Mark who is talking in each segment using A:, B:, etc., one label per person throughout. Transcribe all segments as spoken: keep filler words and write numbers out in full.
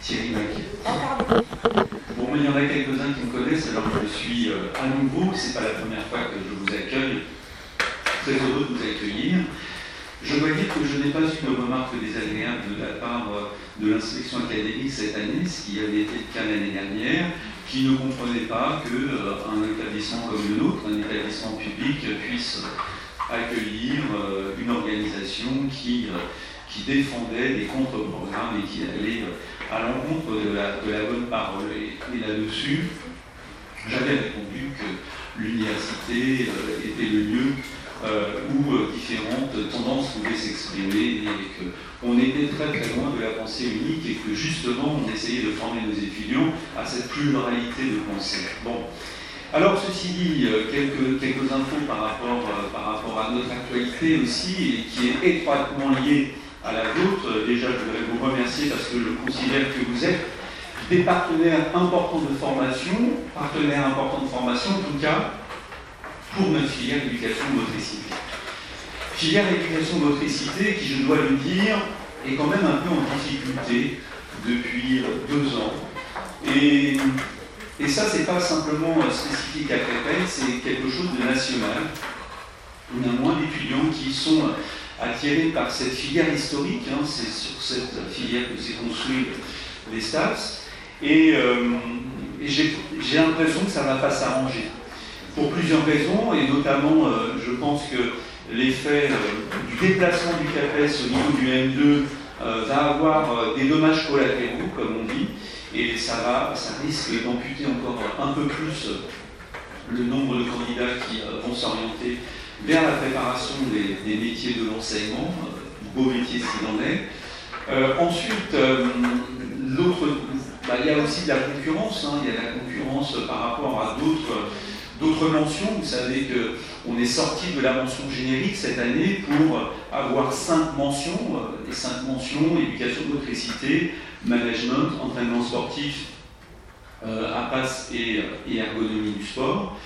A: Thierry Maquet. Bon, il y en a quelques-uns qui me connaissent, alors je suis euh, à nouveau, c'est pas la première fois que je vous accueille, très heureux de vous accueillir. Je dois dire que je n'ai pas eu de remarques désagréables de la part de l'inspection académique cette année, ce qui avait été le cas l'année dernière, qui ne comprenait pas qu'un euh, établissement comme le nôtre, un établissement public, puisse accueillir euh, une organisation qui, euh, qui défendait des contre-programmes et qui allait euh, à l'encontre de la, de la bonne parole. Et, et là-dessus, j'avais répondu que l'université euh, était le lieu Euh, où euh, différentes tendances pouvaient s'exprimer et qu'on était très très loin de la pensée unique et que justement on essayait de former nos étudiants à cette pluralité de pensée. Bon. Alors ceci dit, euh, quelques, quelques infos par rapport, euh, par rapport à notre actualité aussi et qui est étroitement liée à la vôtre. Déjà je voudrais vous remercier parce que je considère que vous êtes des partenaires importants de formation, partenaires importants de formation en tout cas, pour notre filière éducation-motricité. Filière éducation-motricité qui, je dois le dire, est quand même un peu en difficulté depuis deux ans. Et, et ça, c'est pas simplement spécifique à Créteil, c'est quelque chose de national. On a moins d'étudiants qui sont attirés par cette filière historique, hein, c'est sur cette filière que s'est construit les STAPS, et, euh, et j'ai, j'ai l'impression que ça ne va pas s'arranger. Pour plusieurs raisons, et notamment, euh, je pense que l'effet euh, du déplacement du CAPES au niveau du M deux euh, va avoir euh, des dommages collatéraux, comme on dit, et ça, va, ça risque d'amputer encore un peu plus euh, le nombre de candidats qui euh, vont s'orienter vers la préparation des, des métiers de l'enseignement, euh, beau métier s'il en est. Euh, ensuite, euh, l'autre, bah, il y a aussi de la concurrence, hein, il y a de la concurrence par rapport à d'autres. D'autres mentions, vous savez qu'on est sorti de la mention générique cette année pour avoir cinq mentions, les cinq mentions, éducation, motricité, management, entraînement sportif, euh, A P A S et, et ergonomie du sport.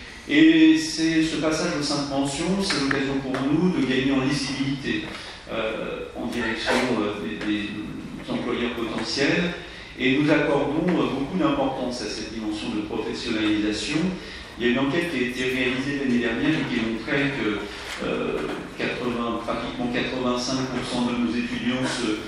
A: Et c'est, ce passage aux cinq mentions, c'est l'occasion pour nous de gagner en lisibilité euh, en direction euh, des, des employeurs potentiels. Et nous accordons euh, beaucoup d'importance à cette dimension de professionnalisation. Il y a une enquête qui a été réalisée l'année dernière et qui montrait que euh, quatre-vingts, pratiquement quatre-vingt-cinq pour cent de nos étudiants se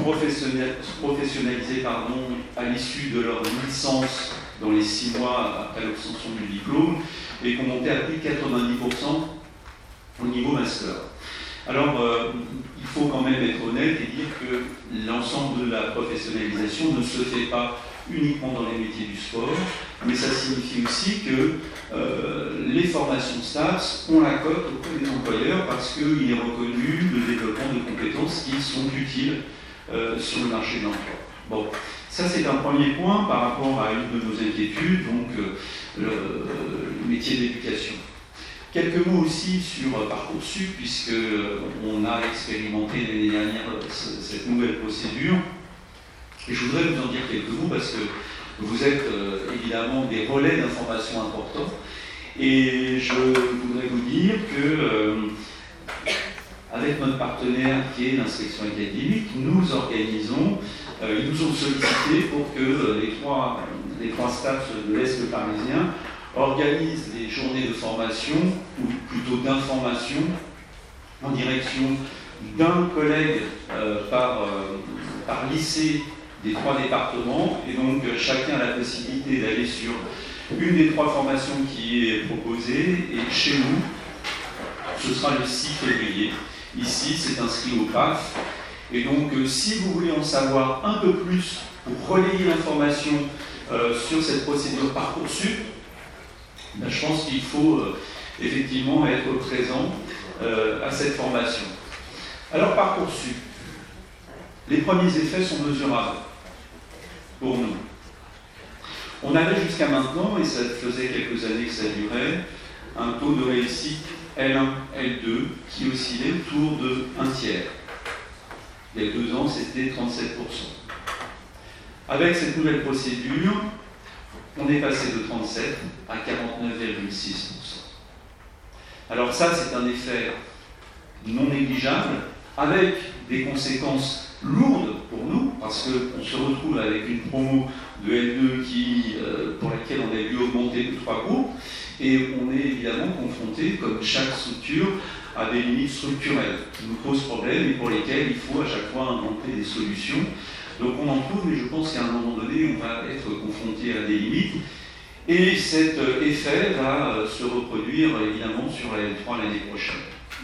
A: professionnalisaient pardon, à l'issue de leur licence dans les six mois après l'obtention du diplôme et qu'on montait à plus de quatre-vingt-dix pour cent au niveau master. Alors, euh, il faut quand même être honnête et dire que l'ensemble de la professionnalisation ne se fait pas uniquement dans les métiers du sport, mais ça signifie aussi que euh, les formations STAPS ont la cote auprès des employeurs parce qu'il est reconnu le développement de compétences qui sont utiles euh, sur le marché de l'emploi. Bon, ça c'est un premier point par rapport à une de nos inquiétudes, donc euh, le, le métier d'éducation. Quelques mots aussi sur euh, Parcoursup, puisqu'on a expérimenté l'année dernière euh, cette nouvelle procédure. Et je voudrais vous en dire quelques mots parce que vous êtes euh, évidemment des relais d'information importants. Et je voudrais vous dire que, euh, avec notre partenaire qui est l'inspection académique, nous organisons, euh, ils nous ont sollicité pour que euh, les trois, les trois STAPS de l'Est parisien organisent des journées de formation, ou plutôt d'information, en direction d'un collègue euh, par, euh, par lycée des trois départements, et donc euh, chacun a la possibilité d'aller sur une des trois formations qui est proposée, et chez nous, ce sera le six février. Ici, c'est inscrit au P A F, et donc euh, si vous voulez en savoir un peu plus pour relayer l'information euh, sur cette procédure Parcoursup, ben, je pense qu'il faut euh, effectivement être présent euh, à cette formation. Alors Parcoursup, les premiers effets sont mesurables pour nous. On avait jusqu'à maintenant, et ça faisait quelques années que ça durait, un taux de réussite L un, L deux qui oscillait autour de un tiers. Il y a deux ans, c'était trente-sept pour cent. Avec cette nouvelle procédure, on est passé de trente-sept à quarante-neuf virgule six pour cent. Alors ça, c'est un effet non négligeable, avec des conséquences lourdes pour nous, parce qu'on se retrouve avec une promo de L deux qui, euh, pour laquelle on a dû augmenter de trois groupes, et on est évidemment confronté, comme chaque structure, à des limites structurelles qui nous posent problème et pour lesquelles il faut à chaque fois inventer des solutions. Donc on en trouve, mais je pense qu'à un moment donné, on va être confronté à des limites. Et cet effet va se reproduire évidemment sur la L trois l'année prochaine.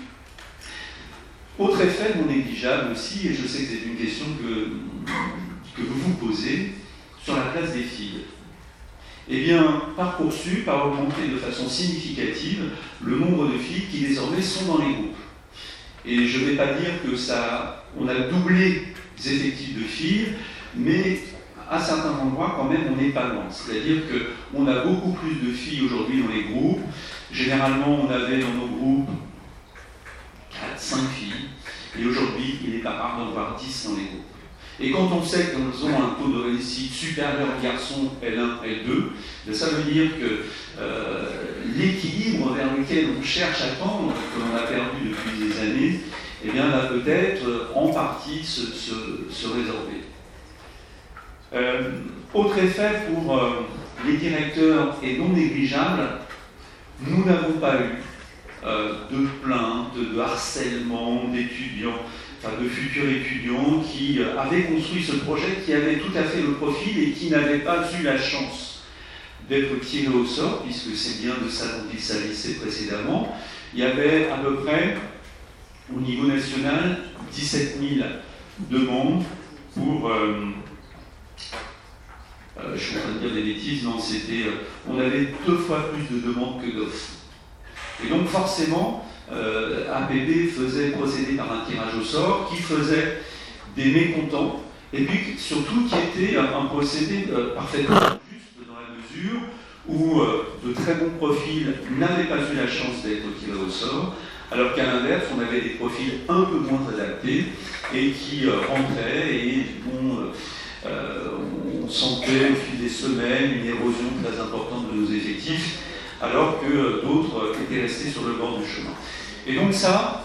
A: Autre effet non négligeable aussi, et je sais que c'est une question que, que vous vous posez, sur la place des filles. Eh bien, Parcoursup a augmenté de façon significative le nombre de filles qui désormais sont dans les groupes. Et je ne vais pas dire que ça, on a doublé les effectifs de filles, mais à certains endroits, quand même, on n'est pas loin. C'est-à-dire qu'on a beaucoup plus de filles aujourd'hui dans les groupes. Généralement, on avait dans nos groupes quatre, cinq filles, et aujourd'hui, il n'est pas rare d'en voir dix dans les groupes. Et quand on sait qu'elles ont un taux de réussite supérieur aux garçons L un, L deux, ça veut dire que euh, l'équilibre vers lequel on cherche à tendre, que l'on a perdu depuis des années, eh bien, va peut-être en partie se, se, se résorber. Euh, autre effet pour euh, les directeurs et non négligeable, nous n'avons pas eu euh, de plaintes, de harcèlement d'étudiants, enfin de futurs étudiants qui euh, avaient construit ce projet, qui avaient tout à fait le profil et qui n'avaient pas eu la chance d'être tirés au sort, puisque c'est bien de ça dont il s'agissait précédemment. Il y avait à peu près, au niveau national, dix-sept mille demandes pour... Euh, Euh, je suis en train de dire des bêtises, non, c'était, euh, on avait deux fois plus de demandes que d'offres. Et donc forcément, euh, A P B faisait procéder par un tirage au sort qui faisait des mécontents, et puis surtout qui était un, un procédé euh, parfaitement juste dans la mesure où euh, de très bons profils n'avaient pas eu la chance d'être tirés au sort, alors qu'à l'inverse, on avait des profils un peu moins adaptés et qui euh, rentraient et bon, euh, Euh, on sentait au fil des semaines une érosion très importante de nos effectifs, alors que euh, d'autres étaient restés sur le bord du chemin. Et donc ça,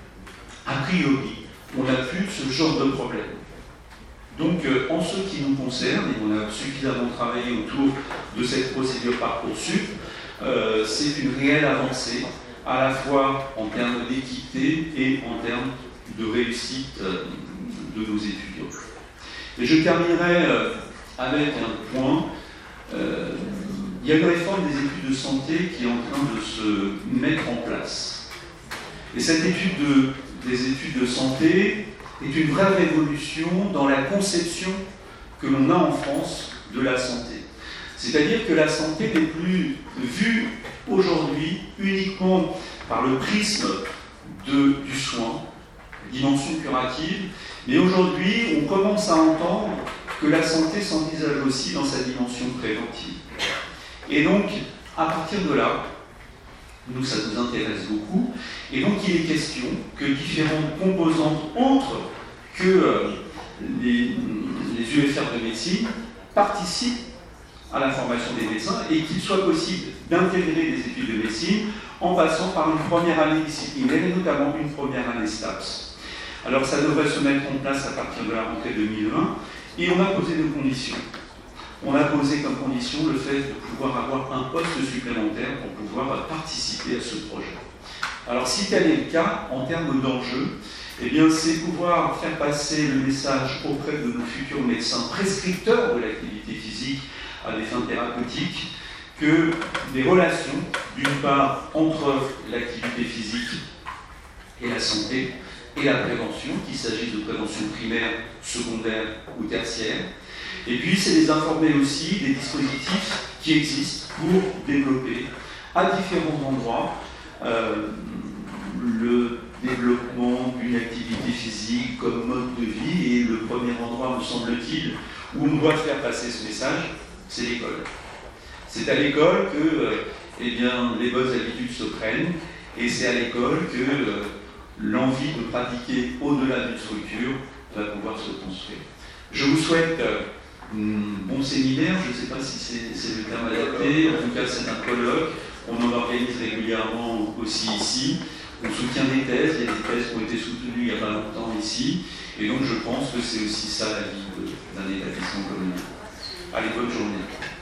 A: a priori, on n'a plus ce genre de problème. Donc euh, en ce qui nous concerne, et on a suffisamment travaillé autour de cette procédure Parcoursup, euh, c'est une réelle avancée, à la fois en termes d'équité et en termes de réussite euh, de nos étudiants. Et je terminerai euh, avec un point. Euh, il y a une réforme des études de santé qui est en train de se mettre en place. Et cette étude de, des études de santé est une vraie révolution dans la conception que l'on a en France de la santé. C'est-à-dire que la santé n'est plus vue aujourd'hui uniquement par le prisme de, du soin, dimension curative, mais aujourd'hui, on commence à entendre que la santé s'envisage aussi dans sa dimension préventive. Et donc, à partir de là, nous, ça nous intéresse beaucoup, et donc il est question que différentes composantes autres que euh, les, les U F R de médecine participent à la formation des médecins et qu'il soit possible d'intégrer des études de médecine en passant par une première année disciplinaire et notamment une première année STAPS. Alors ça devrait se mettre en place à partir de la rentrée deux mille vingt et on a posé des conditions. On a posé comme condition le fait de pouvoir avoir un poste supplémentaire pour pouvoir participer à ce projet. Alors si tel est le cas, en termes d'enjeux, eh bien c'est pouvoir faire passer le message auprès de nos futurs médecins prescripteurs de l'activité physique à des fins thérapeutiques que des relations, d'une part, entre l'activité physique et la santé, et la prévention, qu'il s'agisse de prévention primaire, secondaire ou tertiaire. Et puis, c'est les informer aussi des dispositifs qui existent pour développer à différents endroits euh, le développement d'une activité physique comme mode de vie. Et le premier endroit, me semble-t-il, où on doit faire passer ce message, c'est l'école. C'est à l'école que euh, eh bien, les bonnes habitudes se prennent, et c'est à l'école que euh, l'envie de pratiquer au-delà d'une structure va pouvoir se construire. Je vous souhaite euh, un bon séminaire, je ne sais pas si c'est, c'est le terme adapté, en tout cas c'est un colloque, on en organise régulièrement aussi ici. On soutient des thèses, il y a des thèses qui ont été soutenues il n'y a pas longtemps ici, et donc je pense que c'est aussi ça la vie d'un établissement communal. Allez, bonne journée.